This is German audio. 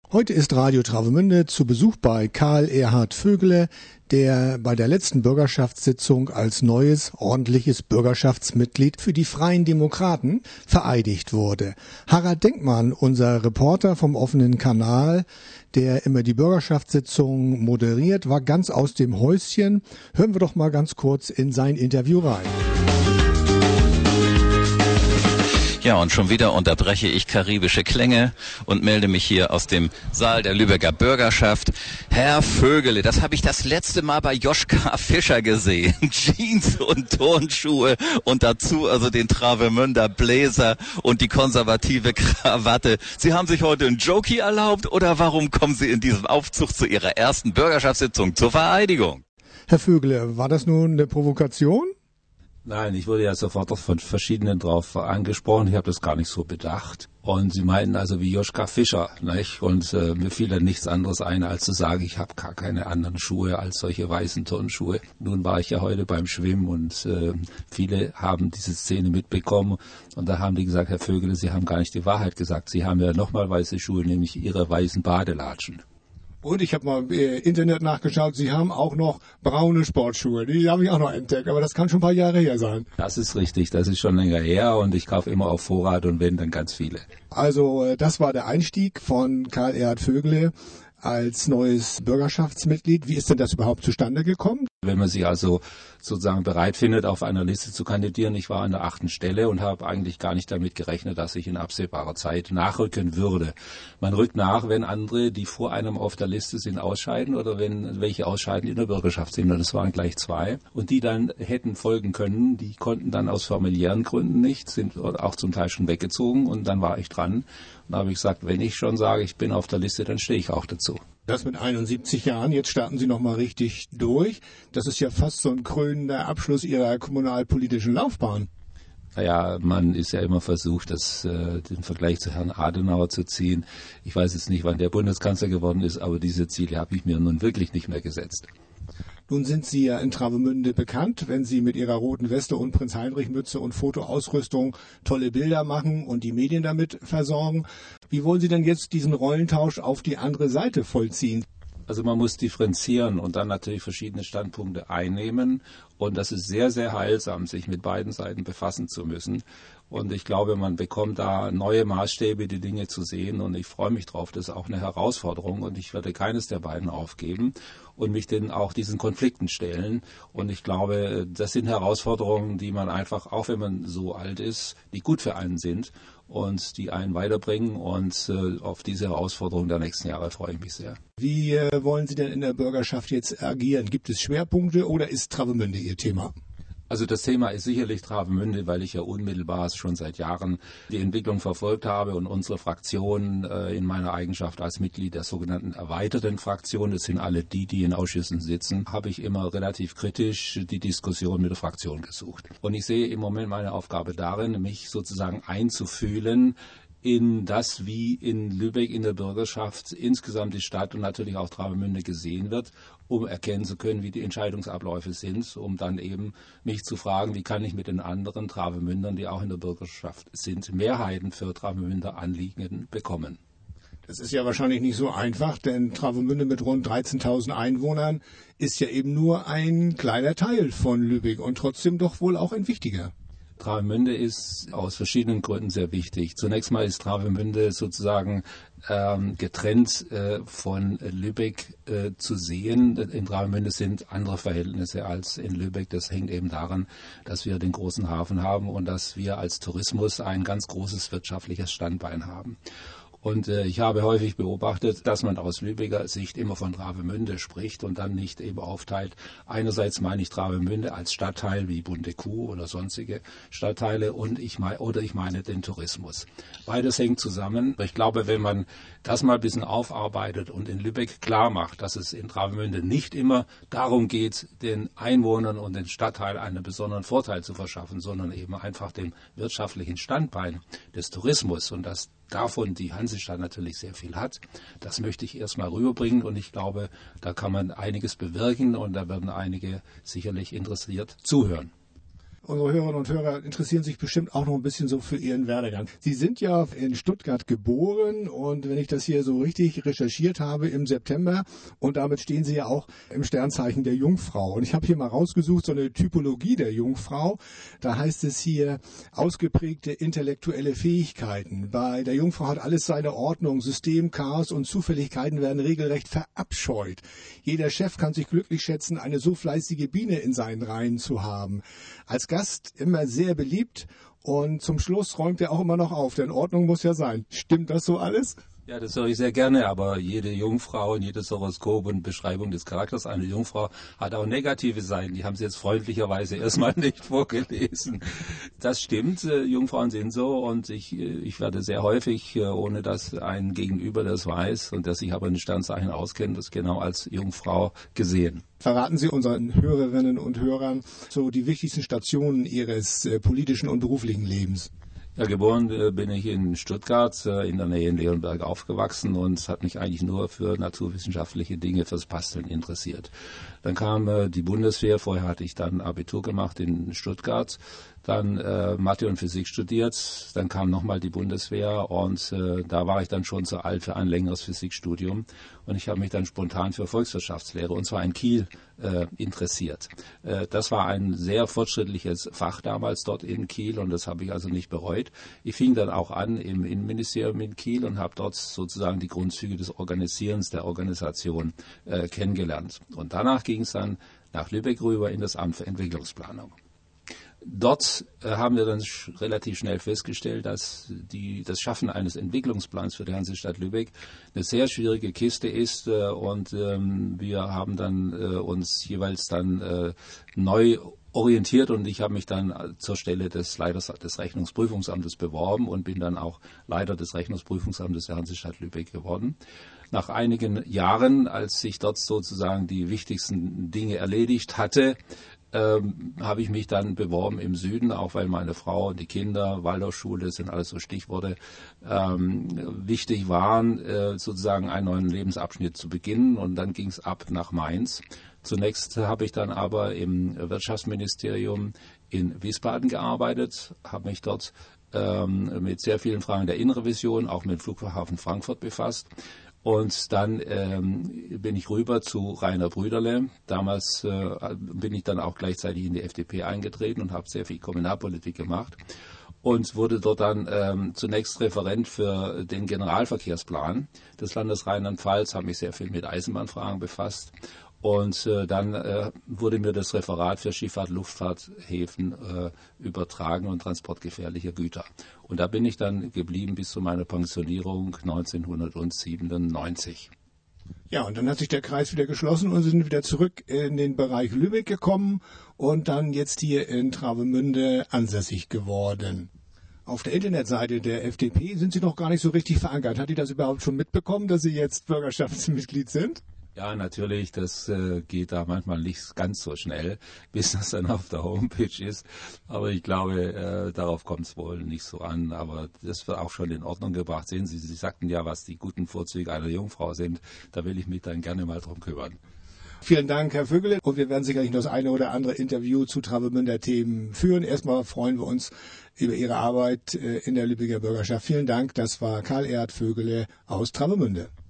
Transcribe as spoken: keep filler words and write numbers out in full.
Heute ist Radio Travemünde zu Besuch bei Karl Erhard Vögele, der bei der letzten Bürgerschaftssitzung als neues, ordentliches Bürgerschaftsmitglied für die Freien Demokraten vereidigt wurde. Harald Denkmann, unser Reporter vom offenen Kanal, der immer die Bürgerschaftssitzung moderiert, war ganz aus dem Häuschen. Hören wir doch mal ganz kurz in sein Interview rein. Ja, und schon wieder unterbreche ich karibische Klänge und melde mich hier aus dem Saal der Lübecker Bürgerschaft. Herr Vögele, das habe ich das letzte Mal bei Joschka Fischer gesehen. Jeans und Turnschuhe und dazu also den Travemünder Bläser und die konservative Krawatte. Sie haben sich heute einen Jokey erlaubt oder warum kommen Sie in diesem Aufzug zu Ihrer ersten Bürgerschaftssitzung zur Vereidigung? Herr Vögele, war das nun eine Provokation? Nein, ich wurde ja sofort von verschiedenen drauf angesprochen. Ich habe das gar nicht so bedacht. Und sie meinten also wie Joschka Fischer, nicht? Und äh, mir fiel dann nichts anderes ein, als zu sagen, ich habe gar keine anderen Schuhe als solche weißen Turnschuhe. Nun war ich ja heute beim Schwimmen und äh, viele haben diese Szene mitbekommen. Und da haben die gesagt, Herr Vögele, Sie haben gar nicht die Wahrheit gesagt. Sie haben ja nochmal weiße Schuhe, nämlich Ihre weißen Badelatschen. Und ich habe mal im äh, Internet nachgeschaut, Sie haben auch noch braune Sportschuhe. Die habe ich auch noch entdeckt, aber das kann schon ein paar Jahre her sein. Das ist richtig, das ist schon länger her und ich kaufe immer auf Vorrat und wenn, dann ganz viele. Also äh, das war der Einstieg von Karl Erhard Vögele als neues Bürgerschaftsmitglied. Wie ist denn das überhaupt zustande gekommen? Wenn man sich also sozusagen bereit findet, auf einer Liste zu kandidieren, ich war an der achten Stelle und habe eigentlich gar nicht damit gerechnet, dass ich in absehbarer Zeit nachrücken würde. Man rückt nach, wenn andere, die vor einem auf der Liste sind, ausscheiden oder wenn welche ausscheiden in der Bürgerschaft sind. Und das waren gleich zwei. Und die dann hätten folgen können, die konnten dann aus familiären Gründen nicht, sind auch zum Teil schon weggezogen und dann war ich dran. Und da habe ich gesagt, wenn ich schon sage, ich bin auf der Liste, dann stehe ich auch dazu. Das mit einundsiebzig Jahren, jetzt starten Sie noch mal richtig durch. Das ist ja fast so ein krönender Abschluss Ihrer kommunalpolitischen Laufbahn. Naja, man ist ja immer versucht, das, äh, den Vergleich zu Herrn Adenauer zu ziehen. Ich weiß jetzt nicht, wann der Bundeskanzler geworden ist, aber diese Ziele habe ich mir nun wirklich nicht mehr gesetzt. Nun sind Sie ja in Travemünde bekannt, wenn Sie mit Ihrer roten Weste und Prinz-Heinrich-Mütze und Fotoausrüstung tolle Bilder machen und die Medien damit versorgen. Wie wollen Sie denn jetzt diesen Rollentausch auf die andere Seite vollziehen? Also man muss differenzieren und dann natürlich verschiedene Standpunkte einnehmen. Und das ist sehr, sehr heilsam, sich mit beiden Seiten befassen zu müssen. Und ich glaube, man bekommt da neue Maßstäbe, die Dinge zu sehen. Und ich freue mich drauf. Das ist auch eine Herausforderung. Und ich werde keines der beiden aufgeben und mich dann auch diesen Konflikten stellen. Und ich glaube, das sind Herausforderungen, die man einfach, auch wenn man so alt ist, die gut für einen sind und die einen weiterbringen. Und äh, auf diese Herausforderung der nächsten Jahre freue ich mich sehr. Wie äh, wollen Sie denn in der Bürgerschaft jetzt agieren? Gibt es Schwerpunkte oder ist Travemünde Ihr Thema? Also das Thema ist sicherlich Travemünde, weil ich ja unmittelbar schon seit Jahren die Entwicklung verfolgt habe und unsere Fraktion äh, in meiner Eigenschaft als Mitglied der sogenannten erweiterten Fraktion, das sind alle die, die in Ausschüssen sitzen, habe ich immer relativ kritisch die Diskussion mit der Fraktion gesucht. Und ich sehe im Moment meine Aufgabe darin, mich sozusagen einzufühlen in das, wie in Lübeck in der Bürgerschaft insgesamt die Stadt und natürlich auch Travemünde gesehen wird, um erkennen zu können, wie die Entscheidungsabläufe sind, um dann eben mich zu fragen, wie kann ich mit den anderen Travemündern, die auch in der Bürgerschaft sind, Mehrheiten für Travemünder Anliegen bekommen. Das ist ja wahrscheinlich nicht so einfach, denn Travemünde mit rund dreizehntausend Einwohnern ist ja eben nur ein kleiner Teil von Lübeck und trotzdem doch wohl auch ein wichtiger. Travemünde ist aus verschiedenen Gründen sehr wichtig. Zunächst mal ist Travemünde sozusagen ähm, getrennt äh, von Lübeck äh, zu sehen. In Travemünde sind andere Verhältnisse als in Lübeck. Das hängt eben daran, dass wir den großen Hafen haben und dass wir als Tourismus ein ganz großes wirtschaftliches Standbein haben. Und äh, ich habe häufig beobachtet, dass man aus Lübecker Sicht immer von Travemünde spricht und dann nicht eben aufteilt. Einerseits meine ich Travemünde als Stadtteil wie Bunte Kuh oder sonstige Stadtteile und ich meine, oder ich meine den Tourismus. Beides hängt zusammen. Ich glaube, wenn man das mal ein bisschen aufarbeitet und in Lübeck klar macht, dass es in Travemünde nicht immer darum geht, den Einwohnern und den Stadtteil einen besonderen Vorteil zu verschaffen, sondern eben einfach dem wirtschaftlichen Standbein des Tourismus und dass davon die Hansestadt natürlich sehr viel hat. Das möchte ich erstmal rüberbringen und ich glaube, da kann man einiges bewirken und da werden einige sicherlich interessiert zuhören. Unsere Hörerinnen und Hörer interessieren sich bestimmt auch noch ein bisschen so für Ihren Werdegang. Sie sind ja in Stuttgart geboren und wenn ich das hier so richtig recherchiert habe, im September, und damit stehen Sie ja auch im Sternzeichen der Jungfrau. Und ich habe hier mal rausgesucht, so eine Typologie der Jungfrau. Da heißt es hier, ausgeprägte intellektuelle Fähigkeiten. Bei der Jungfrau hat alles seine Ordnung, System, Chaos und Zufälligkeiten werden regelrecht verabscheut. Jeder Chef kann sich glücklich schätzen, eine so fleißige Biene in seinen Reihen zu haben. Als Gast immer sehr beliebt und zum Schluss räumt er auch immer noch auf, denn Ordnung muss ja sein. Stimmt das so alles? Ja, das höre ich sehr gerne, aber jede Jungfrau und jedes Horoskop und Beschreibung des Charakters einer Jungfrau hat auch negative Seiten. Die haben Sie jetzt freundlicherweise erstmal nicht vorgelesen. Das stimmt, äh, Jungfrauen sind so und ich, ich werde sehr häufig, äh, ohne dass ein Gegenüber das weiß und der sich aber in Sternzeichen auskennt, das genau als Jungfrau gesehen. Verraten Sie unseren Hörerinnen und Hörern so die wichtigsten Stationen Ihres äh, politischen und beruflichen Lebens. Ja, geboren äh, bin ich in Stuttgart, äh, in der Nähe in Leonberg aufgewachsen und hat mich eigentlich nur für naturwissenschaftliche Dinge, fürs Basteln interessiert. Dann kam äh, die Bundeswehr, vorher hatte ich dann Abitur gemacht in Stuttgart, dann äh, Mathe und Physik studiert, dann kam nochmal die Bundeswehr und äh, da war ich dann schon zu alt für ein längeres Physikstudium und ich habe mich dann spontan für Volkswirtschaftslehre und zwar in Kiel äh, interessiert. Äh, das war ein sehr fortschrittliches Fach damals dort in Kiel und das habe ich also nicht bereut. Ich fing dann auch an im Innenministerium in Kiel und habe dort sozusagen die Grundzüge des Organisierens der Organisation äh, kennengelernt. Und danach ging es dann nach Lübeck rüber in das Amt für Entwicklungsplanung. Dort äh, haben wir dann sch- relativ schnell festgestellt, dass die, das Schaffen eines Entwicklungsplans für die Hansestadt Lübeck eine sehr schwierige Kiste ist äh, und ähm, wir haben dann äh, uns jeweils dann äh, neu orientiert und ich habe mich dann zur Stelle des Leiters des Rechnungsprüfungsamtes beworben und bin dann auch Leiter des Rechnungsprüfungsamtes der Hansestadt Lübeck geworden. Nach einigen Jahren, als ich dort sozusagen die wichtigsten Dinge erledigt hatte, Ähm, habe ich mich dann beworben im Süden, auch weil meine Frau und die Kinder, Waldorfschule, das sind alles so Stichworte, ähm, wichtig waren, äh, sozusagen einen neuen Lebensabschnitt zu beginnen. Und dann ging es ab nach Mainz. Zunächst habe ich dann aber im Wirtschaftsministerium in Wiesbaden gearbeitet, habe mich dort ähm, mit sehr vielen Fragen der Innenrevision, auch mit dem Flughafen Frankfurt befasst. Und dann ähm, bin ich rüber zu Rainer Brüderle. Damals äh, bin ich dann auch gleichzeitig in die F D P eingetreten und habe sehr viel Kommunalpolitik gemacht und wurde dort dann ähm, zunächst Referent für den Generalverkehrsplan des Landes Rheinland-Pfalz, habe mich sehr viel mit Eisenbahnfragen befasst. Und äh, dann äh, wurde mir das Referat für Schifffahrt, Luftfahrt, Häfen äh, übertragen und transportgefährliche Güter. Und da bin ich dann geblieben bis zu meiner Pensionierung neunzehnhundertsiebenundneunzig. Ja, und dann hat sich der Kreis wieder geschlossen und Sie sind wieder zurück in den Bereich Lübeck gekommen und dann jetzt hier in Travemünde ansässig geworden. Auf der Internetseite der F D P sind Sie noch gar nicht so richtig verankert. Hat die das überhaupt schon mitbekommen, dass Sie jetzt Bürgerschaftsmitglied sind? Ja, natürlich, das äh, geht da manchmal nicht ganz so schnell, bis das dann auf der Homepage ist. Aber ich glaube, äh, darauf kommt es wohl nicht so an. Aber das wird auch schon in Ordnung gebracht. Sehen Sie, Sie sagten ja, was die guten Vorzüge einer Jungfrau sind. Da will ich mich dann gerne mal drum kümmern. Vielen Dank, Herr Vögele. Und wir werden sicherlich noch das eine oder andere Interview zu Travemünder Themen führen. Erstmal freuen wir uns über Ihre Arbeit in der Lübecker Bürgerschaft. Vielen Dank. Das war Karl Erhard Vögele aus Travemünde.